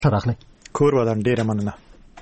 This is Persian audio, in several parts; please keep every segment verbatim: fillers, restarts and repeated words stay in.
راغلی. کور ودان ډیره مننه.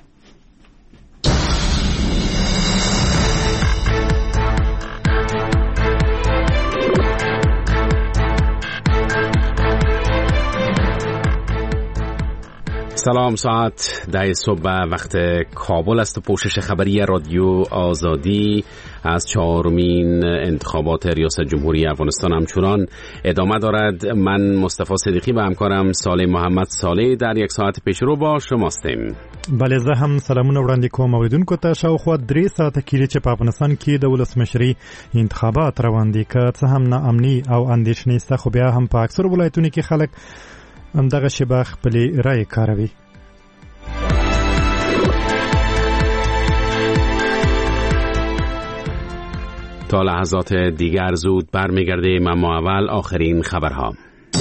سلام، ساعت ده صبح وقت کابل است. پوشش خبری رادیو آزادی از چهارمین انتخابات ریاست جمهوری افغانستان همچنان ادامه دارد. من مصطفی صدیقی و همکارم صالح محمد صالح در یک ساعت پیش رو با شماستیم. بله، زه هم سلامونه وړاندې کوم اوریدونکو ته. شاوخوا درې ساعته کېږي چې په افغانستان کې د ولسمشري انتخابات روان دي. که څه هم ناامني او اندېښنې شته، خو بیا هم په اکثرو ولایتونو کې خلک همدغه شیبه خپلې رایې کاروي. تا لحظات دیگر زود برمیگردیم، اما اول آخرین خبرها.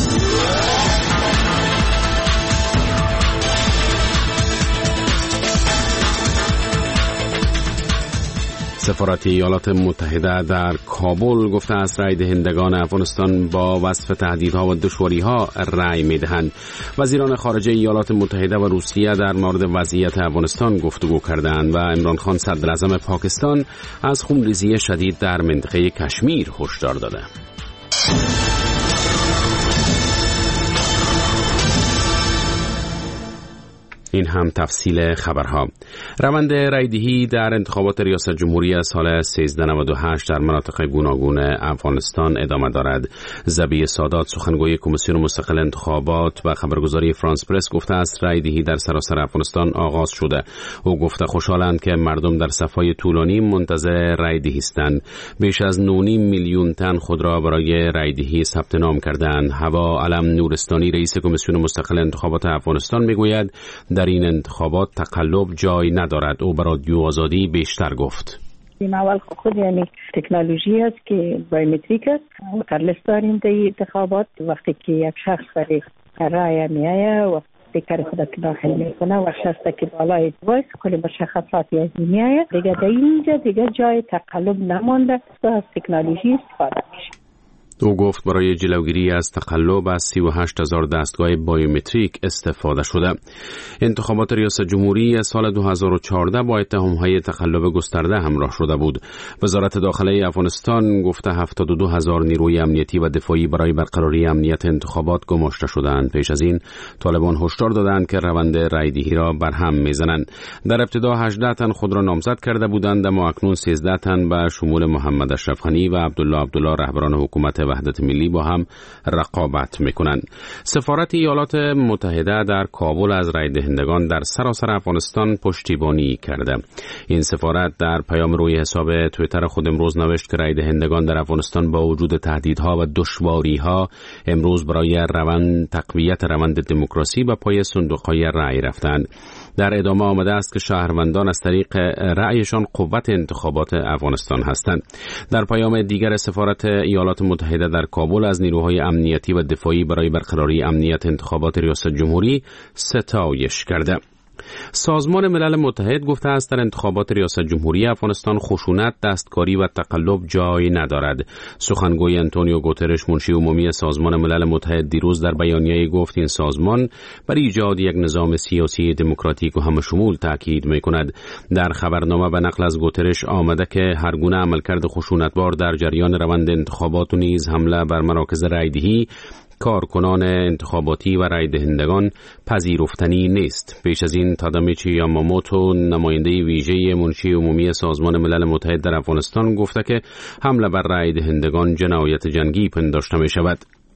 سفارت ایالات متحده در کابل گفته است رای دهندگان افغانستان با وصف تهدیدها و دشواری‌ها رای می‌دهند. وزیران خارجه ایالات متحده و روسیه در مورد وضعیت افغانستان گفتگو کردند و عمران خان صدراعظم پاکستان از خونریزی شدید در منطقه کشمیر هشدار داده. این هم تفصیل خبرها. روند رایدهی در انتخابات ریاست جمهوری از سال سیزده نود و هشت در مناطق گوناگون افغانستان ادامه دارد. ذبیح سادات، سخنگوی کمیسیون مستقل انتخابات و خبرگزاری فرانس پرس گفته است رایدهی در سراسر افغانستان آغاز شده. او گفته خوشحالند که مردم در صف‌های طولانی منتظر رایدهی هستند. بیش از نه و نیم میلیون تن خود را برای رایدهی ثبت نام کردند. هوا علم نورستانی، رئیس کمیسیون مستقل انتخابات افغانستان میگوید در این انتخابات تقلب جای ندارد. او برای رادیو آزادی بیشتر گفت. این اول خود یعنی تکنولوژی است که بایومتریک است. کارلس داریم در انتخابات. وقتی که یک شخص برای رای میآید و دیگر خود داخل میکنه و شخصی که بالای وایس کلی مشخصاتی از میآید، دیگه در اینجا دیگه جای تقلب نمانده. از تکنولوژی استفاده میشه. او گفت برای جلوگیری از تقلب از سی و هشت هزار دستگاه بایومتریک استفاده شده. انتخابات ریاست جمهوری سال دو هزار و چهارده با اتهام‌های تقلب گسترده همراه شده بود. وزارت داخله افغانستان گفته هفتاد و دو هزار نیروی امنیتی و دفاعی برای برقراری امنیت انتخابات گماشته شدند. پیش از این طالبان هشدار دادند که روند رایدهی را برهم میزنند. در ابتدا هجده تن خود را نامزد کرده بودند، اما اکنون سیزده تن به شمول محمد اشرف غنی و عبدالله عبدالله رهبران حکومت وحدت ملی با هم رقابت میکنند. سفارت ایالات متحده در کابل از رای دهندگان در سراسر افغانستان پشتیبانی کرده. این سفارت در پیام روی حساب توییتر خود امروز نوشت که رای دهندگان در افغانستان با وجود تهدیدها و دشواریها امروز برای روند تقویت روند دموکراسی به پای صندوق‌های رای رفتند. در ادامه آمده است که شهروندان از طریق رأیشان قوت انتخابات افغانستان هستند. در پیام دیگر سفارت ایالات متحده در کابل از نیروهای امنیتی و دفاعی برای برقراری امنیت انتخابات ریاست جمهوری ستایش کرده. سازمان ملل متحد گفته است در انتخابات ریاست جمهوری افغانستان خشونت، دستکاری و تقلب جای ندارد. سخنگوی آنتونیو گوترش، منشی عمومی سازمان ملل متحد، دیروز در بیانیه‌ای گفت این سازمان بر ایجاد یک نظام سیاسی دموکراتیک و همه‌شمول تاکید می‌کند. در خبرنامه به نقل از گوترش آمده که هر گونه عملکرد خشونتبار در جریان روند انتخابات و نیز حمله بر مراکز رایدهی، کارکنان انتخاباتی و رای دهندگان پذیرفتنی نیست. پیش از این تادامیچی یاماموتو، نماینده ویژه منشی عمومی سازمان ملل متحد در افغانستان، گفته که حمله بر رای دهندگان جنایت جنگی پنداشته می شود.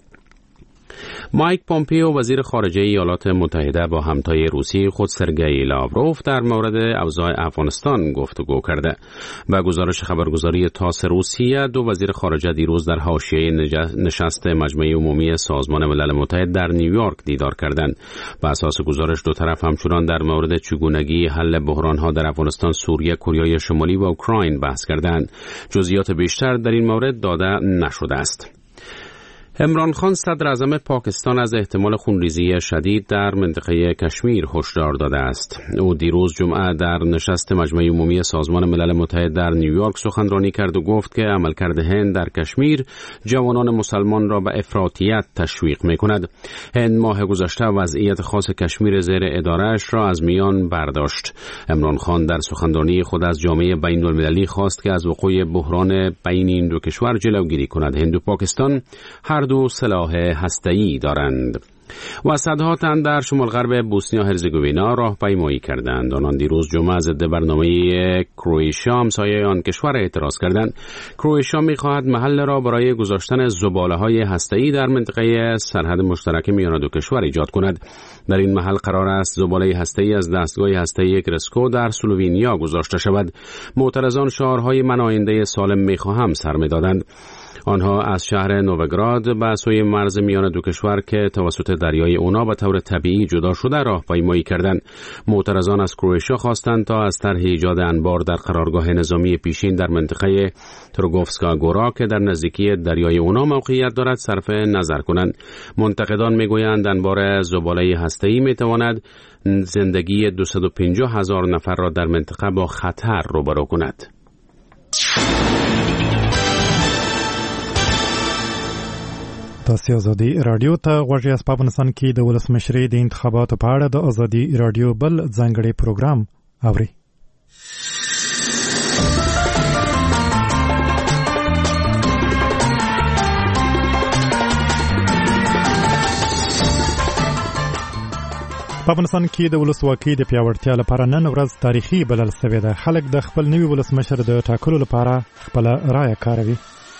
مایک پومپیو، وزیر خارجه ایالات متحده، با همتای روسی خود سرگئی لاوروف در مورد اوضاع افغانستان گفتگو کرده. و گزارش خبرگزاری تاس روسیه، دو وزیر خارجه دیروز در حاشیه نشست مجمع عمومی سازمان ملل متحد در نیویورک دیدار کردند. بر اساس گزارش دو طرف همچنان در مورد چگونگی حل بحران‌ها در افغانستان، سوریه، کره شمالی و اوکراین بحث کردند. جزئیات بیشتر در این مورد داده نشده است. عمران خان صدر اعظم پاکستان از احتمال خونریزی شدید در منطقه کشمیر هشدار داده است. او دیروز جمعه در نشست مجمع عمومی سازمان ملل متحد در نیویورک سخنرانی کرد و گفت که عملکرد هند در کشمیر جوانان مسلمان را به افراطیت تشویق می‌کند. هند ماه گذشته وضعیت خاص کشمیر زیر اداره‌اش را از میان برداشت. عمران خان در سخنرانی خود از جامعه بین‌المللی خواست که از وقوع بحران بین این دو کشور جلوگیری کند. هند و پاکستان هر دو سلاح هسته‌ای دارند. و صدها تن در شمال غرب بوسنیا هرزگوینا راهپیمایی کردند. آنان دیروز جمعه ضد برنامه کرواتیا همسایه آن کشور اعتراض کردند. کرواتیا می‌خواهد محل را برای گذاشتن زباله‌های هسته‌ای در منطقه سرحد مشترک میان دو کشور ایجاد کند. در این محل قرار است زباله هسته‌ای از دستگاه هسته‌ای کرسکو در سلوونیا گذاشته شود. معترضان شعارهای من آینده سالم می‌خواهم سر می‌دادند. آنها از شهر نووگراد به سوی مرز میان دو کشور که توسط دریای اونا به طور طبیعی جدا شده راهپیمایی کردند. معترضان از کرواتیا خواستند تا از طرح ایجاد انبار در قرارگاه نظامی پیشین در منطقه تروگوفسکا گورا که در نزدیکی دریای اونا موقعیت دارد صرف نظر کنند. منتقدان میگویند انبار زباله هسته‌ای میتواند زندگی دویست و پنجاه هزار نفر را در منطقه با خطر روبرو کند. تاسو ازادي رادیو ته غوږی اس په افغانستان کې د ولسمشرۍ د انتخاباتو په اړه د ازادي رادیو بل ځانګړي پروګرام اوري. په افغانستان کې د ولسواکۍ د پیاوړتیا لپاره نن ورځ تاریخي بلل شوې ده. خلک د خپل نوي ولسمشر د ټاکلو لپاره خپل رایه کاروي.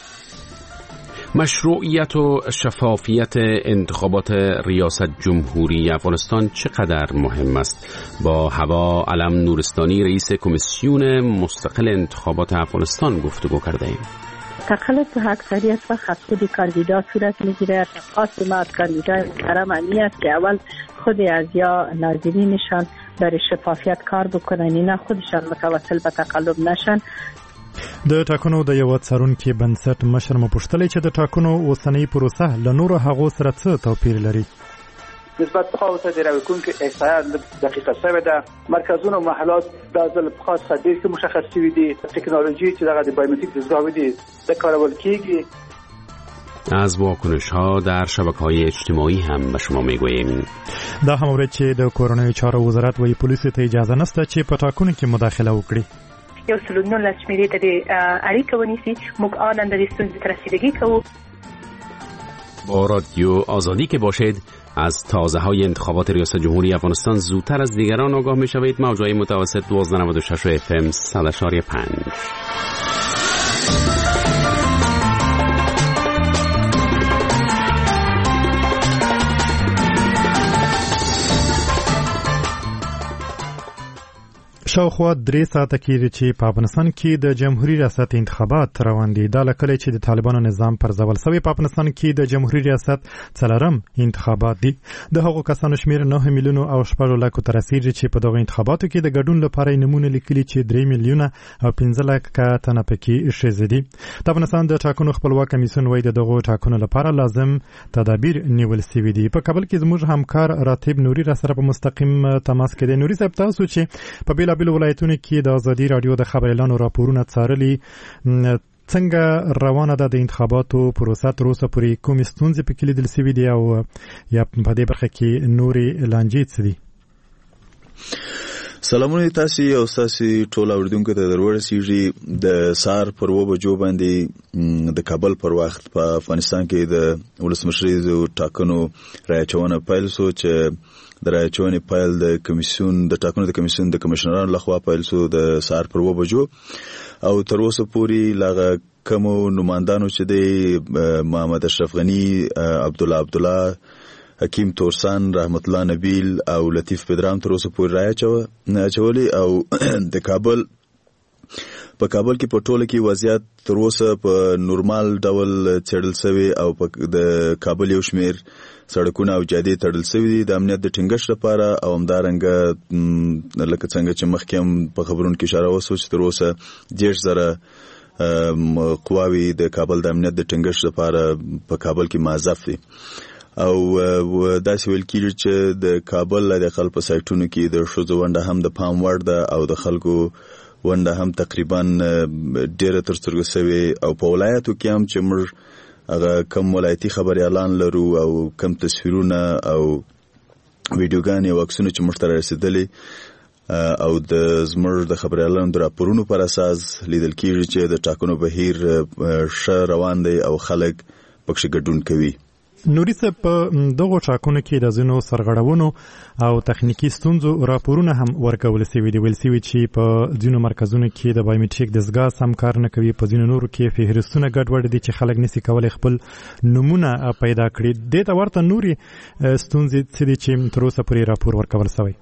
مشروعیت و شفافیت انتخابات ریاست جمهوری افغانستان چقدر مهم است؟ با هوا علم نورستانی رئیس کمیسیون مستقل انتخابات افغانستان گفتگو کرده ایم. تقلب اکثریت و خود کاندیدا صورت میگیره. خاص ما از کاندیدای محترم امی است که اول خود از یا ناظرینشان در شفافیت کار بکنن، نه خودشان متوسل به تقلب نشن. د ټاکنو د یو څارونکي بنسټ مشر مو پوښتلی چې د ټاکنو اوسنۍ پروسه له نورو هغو سره څه توپیر لري. نسبت به خاطر د راوکونکو احصایه دقیقه شوی ده. مرکزونه و محلات د ځل په خاص خدای کې مشخص شوی دي. تکنولوژی چې دغه د بایومتریک دستگاه دي د کارول کیږي. از واکنش ها در شبکه‌های اجتماعی هم به شما میگوییم. دا هم ورته چې د کورونی چارو وزارت وی پولیسو ته اجازه نشته چې په ټاکنو کې مداخله وکړي. یو سلو نه لشمیرې ته د اړیکه ونیسي. موږ آنن د ستونزې ته رسیدگی کوو. با رادیو آزادی که باشید از تازه های انتخابات ریاست جمهوری افغانستان زودتر از دیگران آگاه می شوید. موجهای متوسط دوازده و نود و شش اف ام صد و پنج. شاوخوا درې ساعته کېږي چې په افغانستان کې د جمهوریت ریاست انتخابات روان دي. دا لکه چې د طالبانو نظام پر ځول شوی په افغانستان کې د جمهوریت ریاست څلورم انتخابات دي. د هغو کسانو شمیر نه میلیون او شپږ لک تر رسیدي چې په دغه انتخاباتو کې د ګډون لپاره نمونه لیکلي چې درې میلیون او پنځه لک تنه پکې شې دي. د افغانستان د ټاکنو خپلواک کمیسیون وایي د دغه ټاکنو لپاره لازم تدابیر نیول شوي دي. په کابل کې زموږ همکار راتب نوري را سره په مستقیم تماس کې دی. نوري صاحب تاسو چې په بیلا ولایتونو کې د ازادي رادیو د خبر اعلان راپورونه څارلي، څنګه روانه ده د انتخاباتو پروسه تر اوسه پورې کومې ستونزې پکې لیدل شوي دي او یا په دې برخه کې نورې لانجې څه دي؟ سلامونه تاسو او تاسو ټول اوریدونکو ته درورسیږي. د سار پر و بجو باندې د کابل پر وخت په افغانستان کې د ولسمشرۍ د ټاکنو راچونه پیل شو چې د راچونه پیل د کمیسیون د ټاکنو د کمیسیون د کمشنرانو لخوا پیل شو د سار پر و بجو او تر اوسه پورې لغه کومو نمائندانو چې د محمد اشرف غنی، عبد الله عبد الله، حکیم تورسان، رحمت الله نبیل او لطیف بدرام تر اوسه پورې راځي چولي او د کابل په کابل کې په ټوله کې وضعیت تر اوسه په نورمال ډول چړل شوی او د کابل یو شمیر سړکونه او جادې تړل شوی دي د امنیت د ټینګښت لپاره او همدارنګه لکه څنګه چې مخکې هم په خبرونو کې اشاره وشوه چې تر اوسه دېرش زره قواوی د کابل د امنیت د ټینګښت لپاره په کابل کې موظف دي او داسې ویل کېږي چې د کابل د خلکو په سایټونو کې د ښځو ونډه هم د پام وړ ده او د خلکو ونډه هم تقریبا ډېره تر سترګو شوې او په ولایتو کې هم چې موږ هغه کم ولایتي خبریالان لرو او کم تصویرونه او ویډیوګانې او عکسونه چې موږ ته رارسېدلي او د زموږ د خبریالانو د راپورونو پر اساس لیدل کېږي چې د ټاکنو بهیر ښه روان دی او خلک پکې ګډون کوي. نوري صاحب په دغو ټاکنو کې د ځینو سرغړونو او تخنیکی ستونزو راپورونه هم ورکول شوي دي. ویل شوي چې په ځینو مرکزونو کې د بایومټریک دستګاه سم کار نه کوي، په ځینو نورو کې فهرستونه ګډوډ دي چې خلک نشي کولی خپل نمونه پیدا کړي. دې ته ورته نوري ستونزې څه دي چې تر اوسه پورې راپور ورکول شوی؟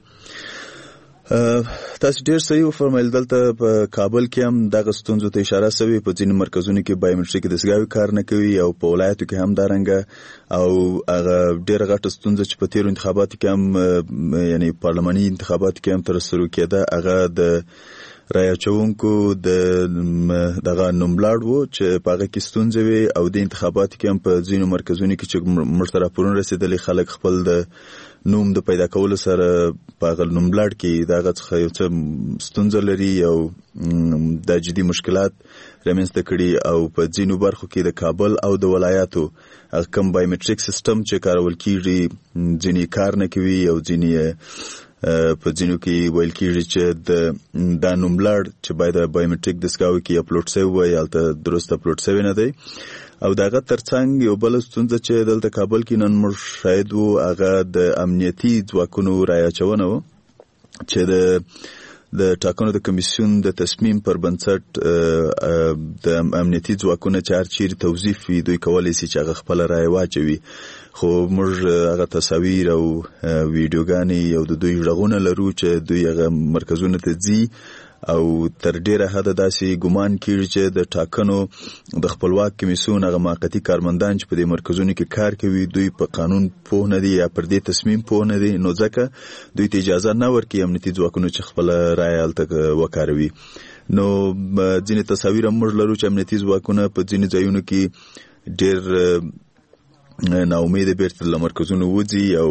تاسو ډیر صحیح وفرمایل. دلته په کابل کې هم دغه ستونزو ته اشاره شوې. په ځینو مرکزونو کې بایومټریک دستګاوې کار نه کوي او په ولایتو کې هم دارنګه او هغه ډیره غټه ستونزه چې په تیرو انتخاباتو کې هم یعنی پارلماني انتخاباتو کې هم تر سره کېده هغه د رایه چونکو د دغه نومبلاړ وو چې په هغه کې ستونزې وي او د انتخاباتو کې هم په ځینو مرکزونو کې چې موږ ته راپورونه رسېدلي خلک خپل د نوم د پیدا کولو سره په هغه نومبلاړ کې دغه څخه یو څه ستونزه لري او د جدي مشکلات رامنځته کړي او په ځینو برخو کې د کابل او د ولایاتو هغه کم بایومټریک سیستم چې کارول کېږي ځینې کار نه کوي او ځینې په ځینو کې ویل کېږي چې د دا نومبلاړ چې باید د بایومټریک دستګاوې کې اپلوډ شوی وي هلته درست اپلوډ شوی نه دی. او دغه ترڅنګ یو بل ستونزه چې دلته کابل کې نن موږ شاهد وو هغه د امنیتي ځواکونو رایه اچونه وه چې د د ټاکنو د کمیسیون د تصمیم پر بنسټ د امنیتي ځواکونو چې هر چیرې توظیف وي دوی کولی شي چې هغه خپله رایه واچوي. خو موږ هغه تصاویر او ویډیوګانې او د دوی غږونه لرو چې دوی هغه مرکزونو ته ځي او تر ډیره حده داسې ګمان کېږي چې د ټاکنو د خپلواک کمیسیون هغه موقتي کارمندان چې په دې مرکزونو کې کار کوي دوی په قانون پوه نه دي یا پر دې تصمیم پوه نه دي، نو ځکه دوی ته اجازه نه ورکوي امنیتي ځواکونو چې خپله رایه هلته وکاروي. نو ځینې تصاویر هم موږ لرو چې امنیتي ځواکونه په ځینې ځایونو کې ډېر ناامیده بیرته له مرکزونو وځي او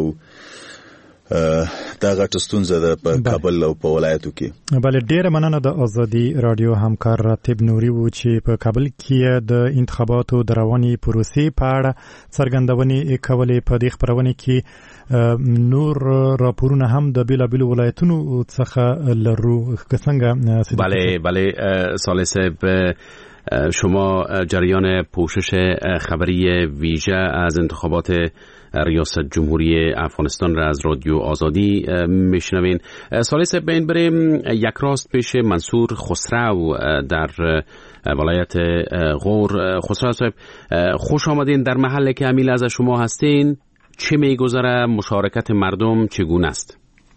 دا غټه ستونزه ده په کابل او په ولایتو کې. بله ډیره مننه د ازادي رادیو همکار راتب نوري وو چې په کابل کې د انتخاباتو د روانې پروسې په اړه څرګندونې کولې. په دې خپرونې کې نور راپورونه هم د بیلابیلو ولایتونو څخه لرو. که څنګه؟ بله بله صالح صاحب، شما جریان پوشش خبری ویژه از انتخابات ریاست جمهوری افغانستان را از رادیو آزادی میشنوین. سالی صاحب به این بریم یک راست پیش منصور خسرو در ولایت غور. خسرو صاحب خوش آمدین در محله که امیل از شما هستین. چه میگذره؟ مشارکت مردم چگونه است؟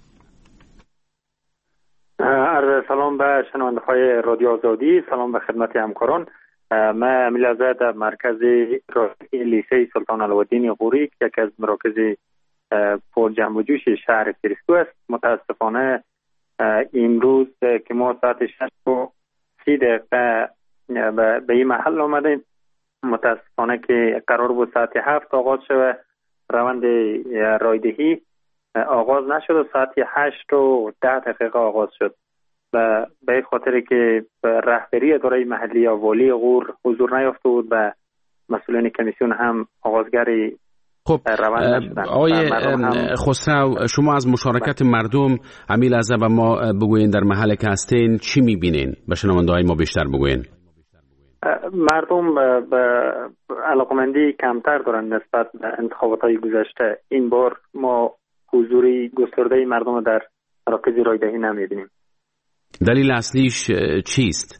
عرض سلام به شنونده های رادیو آزادی، سلام به خدمت همکاران. من امیل ازا در مرکز لیسه سلطان علوالدین غوری که یکی از مراکز پر جمع و جوش شهر فیروزکو است. متاسفانه امروز که ما ساعت شش و سی دقیقه به این محل آمدیم، متاسفانه که قرار بود ساعت هفت آغاز شود روند رایدهی آغاز نشد و ساعت هشت و ده دقیقه آغاز شد و به خاطر که رهبری اداره محلی یا والی غور حضور نیافته بود و مسئولین کمیسیون هم آغازگری خب آقای خسرو، شما از مشارکت مردم امیل ازا و ما بگوین در محله که هستین چی میبینین؟ به شنونده های ما بیشتر بگوین. مردم به علاقمندی کمتر دارن نسبت به انتخابات های گذشته. این بار ما حضوری گسترده مردم در مراکز رایدهی نمیبینیم. دلیل اصلیش چیست؟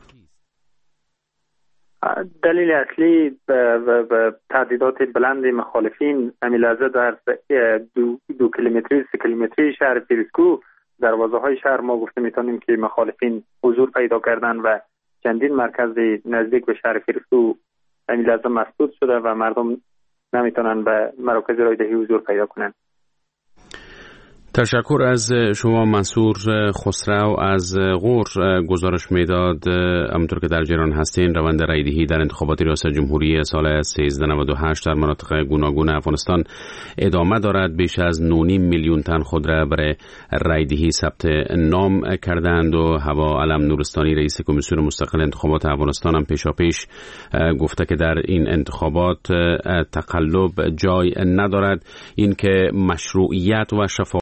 دلیل اصلی به تعدیدات بلند مخالفین امیلازه در دو, دو کیلومتری سه کیلومتری شهر فیروزکو دروازه های شهر ما گفته میتونیم که مخالفین حضور پیدا کردن و چندین مرکز نزدیک به شهر فیروزکو امیلازه مسدود شده و مردم نمیتونن به مراکز رایدهی حضور پیدا کنن. تشکر از شما منصور خسرو از غور. گزارش میداد همونطور که در جریان هستین روند رایدهی در انتخابات ریاست جمهوری سال سیزده نود و هشت در مناطق گوناگون افغانستان ادامه دارد. بیش از نه و نیم میلیون تن خود را برای رایدهی ثبت نام کردند و هوا علم نورستانی رئیس کمیسیون مستقل انتخابات افغانستان هم پیشاپیش گفته که در این انتخابات تقلب جای ندارد. این که مشروعیت و شفافیت